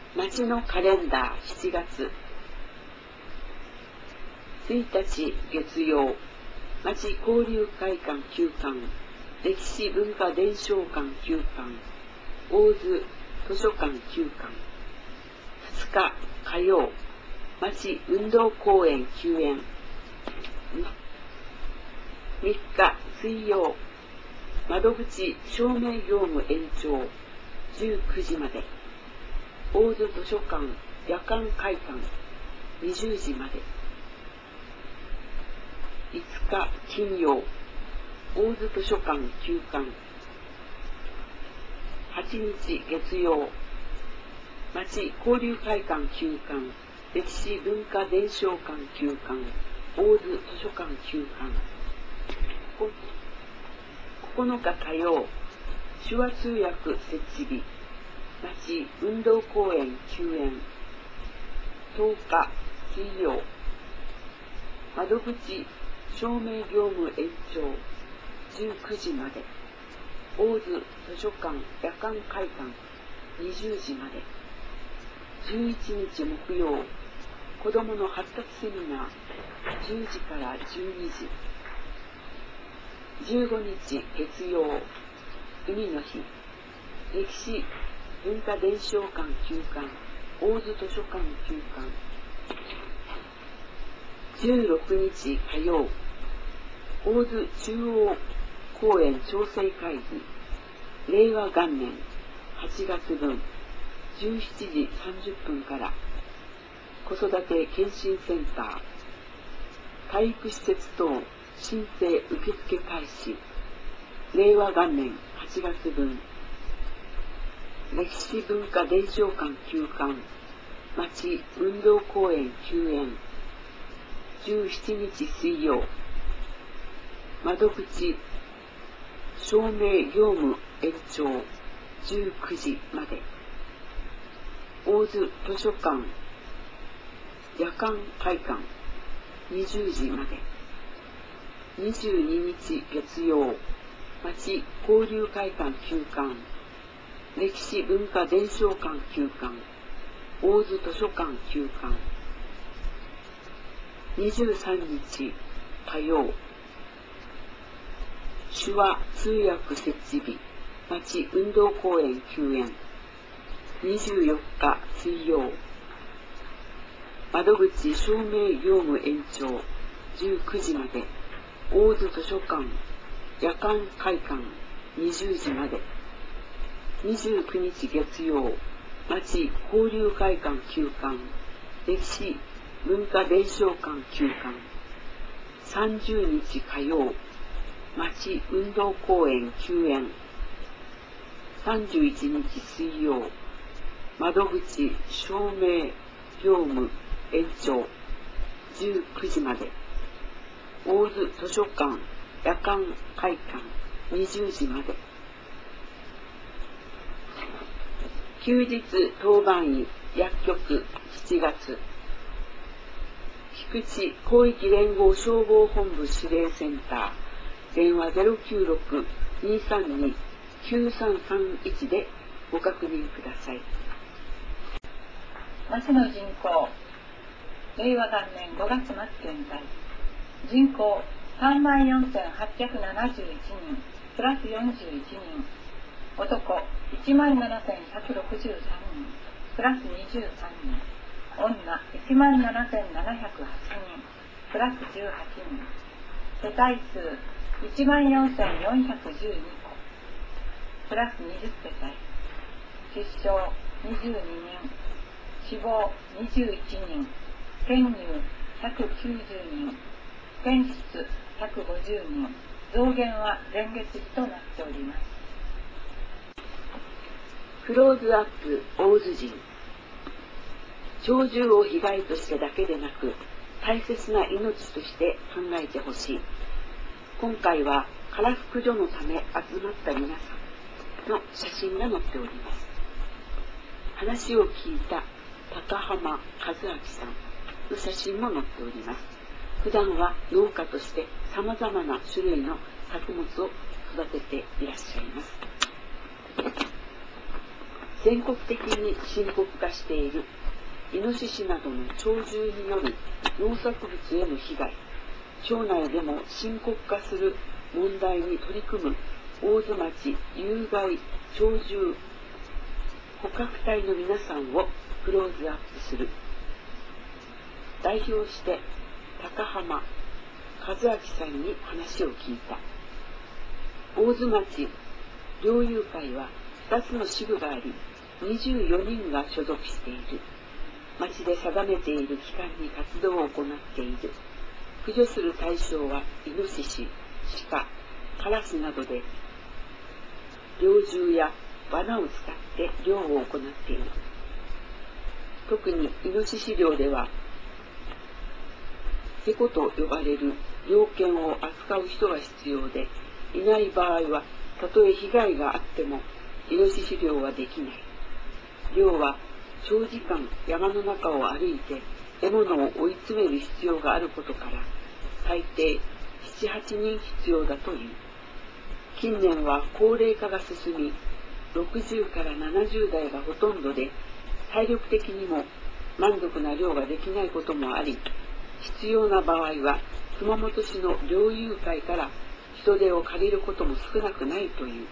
町のカレンダー7月1日月曜、町交流会館旧館、歴史文化伝承館旧館、大津図書館旧館。2日火曜、町運動公園休園。3日水曜、窓口照明業務延長19時まで。大津図書館夜間開館20時まで。5日金曜、大津図書館休館。8日月曜、町交流会館休館、歴史文化伝承館休館、大津図書館休館。9日火曜、手話通訳設置日、町運動公園休園。10日水曜、窓口照明業務延長19時まで。大津図書館夜間開館20時まで。11日木曜、子どもの発達セミナー10時から12時。15日月曜、海の日、歴史文化伝承館休館、大津図書館休館。16日火曜、大津中央公園調整会議、令和元年8月分17時30分から子育て健診センター、体育施設等申請受付開始。令和元年8月分、歴史文化伝承館休館、町運動公園休園。17日水曜、窓口照明業務延長19時まで。大津図書館夜間開館20時まで。22日月曜、町交流会館休館、歴史文化伝承館休館、大津図書館休館。23日火曜、手話通訳設置日、町運動公園休園。24日水曜、窓口照明業務延長19時まで。大津図書館夜間開館20時まで。29日月曜、町交流会館休館、歴史文化伝承館休館。30日火曜、町運動公園休園。31日水曜、窓口照明業務延長19時まで。大津図書館夜間開館20時まで。休日当番医薬局7月、菊池広域連合消防本部指令センター、電話 096-232-9331 でご確認ください。 町の人口、令和元年5月末現在、人口 34,871 人、プラス41人。男 17,163 人、プラス23人。女 17,708 人、プラス18人。世帯数 14,412 戸、プラス20世帯。出生22人、死亡21人、転入190人、転出150人。増減は前月比となっております。 クローズアップ大津人。鳥獣を被害としてだけでなく、大切な命として考えてほしい。今回は空腹所のため集まった皆さんの写真が載っております。話を聞いた高浜和明さんの写真も載っております。普段は農家としてさまざまな種類の作物を育てていらっしゃいます。 全国的に深刻化しているイノシシなどの鳥獣による農作物への被害、町内でも深刻化する問題に取り組む大津町有害鳥獣捕獲隊の皆さんをクローズアップする。代表して高浜和明さんに話を聞いた。大津町猟友会は2つの支部があり、24人が所属している。町で定めている期間に活動を行っている。駆除する対象はイノシシ、鹿、カラスなどで、猟銃や罠を使って猟を行っている。特にイノシシ猟では、セコと呼ばれる猟犬を扱う人が必要で、いない場合は、たとえ被害があっても、イノシシ猟はできない。猟は長時間山の中を歩いて獲物を追い詰める必要があることから、最低 7,8 人必要だという。近年は高齢化が進み、60から70代がほとんどで、体力的にも満足な猟ができないこともあり、必要な場合は熊本市の猟友会から人手を借りることも少なくないという。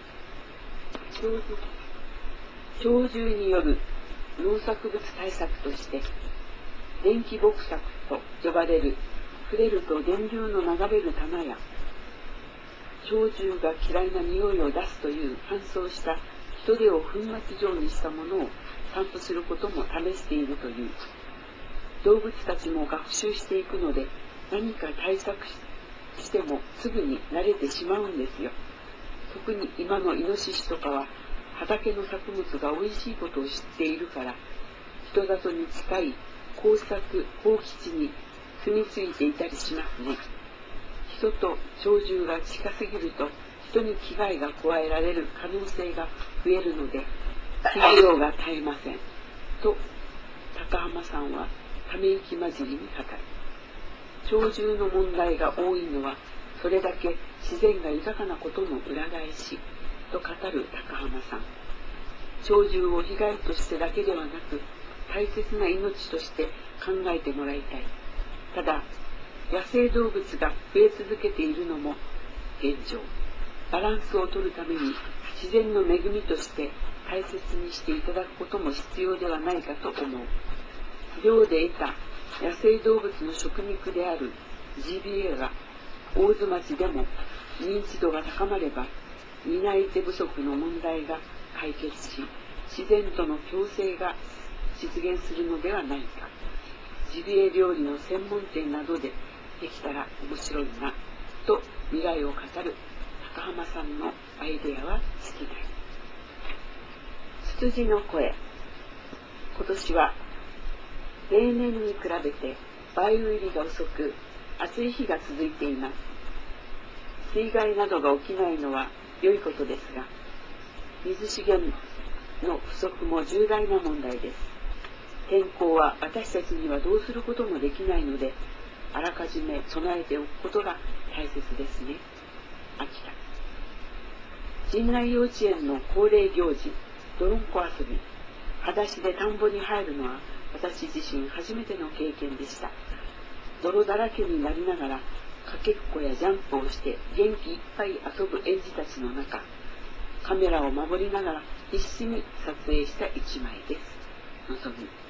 鳥獣による農作物対策として、電気牧柵と呼ばれる触れると電流の流れる棚や、鳥獣が嫌いな匂いを出すという乾燥した人手を粉末状にしたものを散布することも試しているという。動物たちも学習していくので、何か対策してもすぐに慣れてしまうんですよ。特に今のイノシシとかは畑の作物がおいしいことを知っているから、人里に近い耕作放棄地に住み着いていたりしますね。人と鳥獣が近すぎると人に危害が加えられる可能性が増えるので、肥料が絶えませんと高浜さんはため息混じりに語る。鳥獣の問題が多いのはそれだけ自然が豊かなことの裏返しと語る高浜さん。鳥獣を被害としてだけではなく、大切な命として考えてもらいたい。ただ、野生動物が増え続けているのも現状。バランスを取るために自然の恵みとして大切にしていただくことも必要ではないかと思う。猟で得た野生動物の食肉であるジビエが大津町でも認知度が高まれば、担い手不足の問題が解決し、自然との共生が実現するのではないか。ジビエ料理の専門店などでできたら面白いなと未来を語る高浜さんのアイデアは尽きない。ツツジの声。今年は例年に比べて梅雨入りが遅く、暑い日が続いています。水害などが起きないのは良いことですが、水資源の不足も重大な問題です。天候は私たちにはどうすることもできないので、あらかじめ備えておくことが大切ですね。秋田。陣内幼稚園の恒例行事、泥んこ遊び。裸足で田んぼに入るのは私自身初めての経験でした。泥だらけになりながら、かけっこやジャンプをして元気いっぱい遊ぶ園児たちの中、カメラを守りながら必死に撮影した一枚です。のぞみ。